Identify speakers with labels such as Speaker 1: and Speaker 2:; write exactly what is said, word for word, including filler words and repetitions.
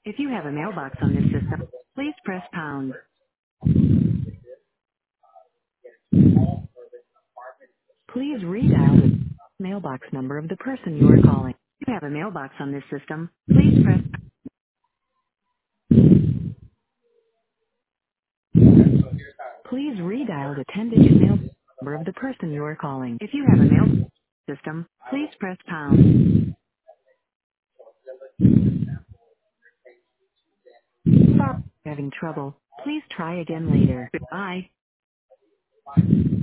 Speaker 1: If you have a mailbox on this system, please press pound. Please redial the mailbox number of the person you are calling. If you have a mailbox on this system, please press. Please redial the ten-digit mail number of the person you are calling. If you have a mail system, please press pound. Sorry, having trouble. Please try again later. Bye.